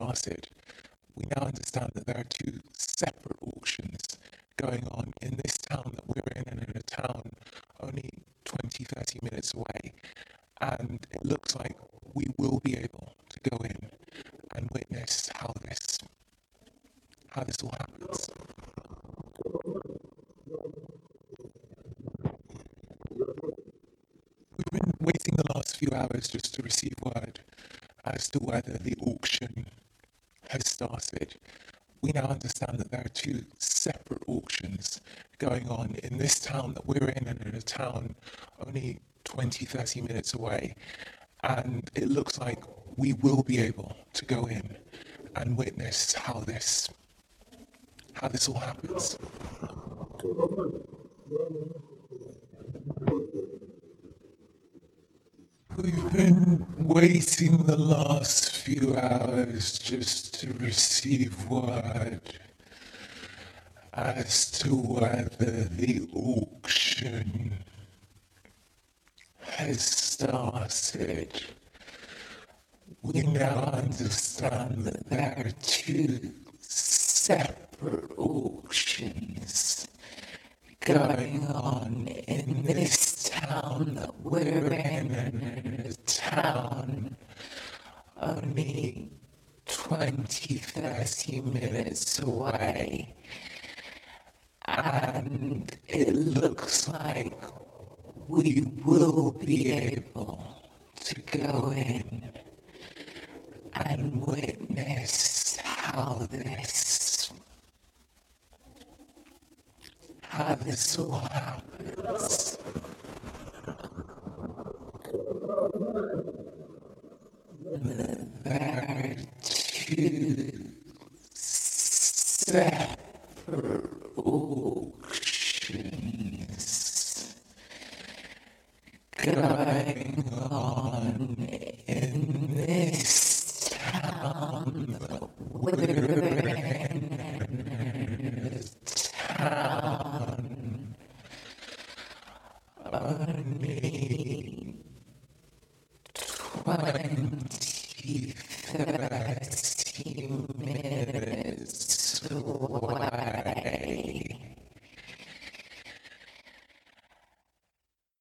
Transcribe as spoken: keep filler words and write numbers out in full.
started, we now understand that there are two separate auctions going on in this town that we're in and in a town only twenty, thirty minutes away. And it looks like we will be able to go in and witness how this, how this all happens. We've been waiting the last few hours just to receive word as to whether the auction has started. We now understand that there are two separate auctions going on in this town that we're in and in a town only twenty, thirty minutes away. And it looks like we will be able to go in and witness how this, how this all happens. We've been waiting the last few hours just to receive word as to whether the auction has started. We now understand that there are two separate auctions going on in this town that we're in and in a town only twenty, thirty minutes away. And it looks like we will be able to go in and witness how this, how this all happens. There are two separate auctions going on in this town that we're in, a town only twenty,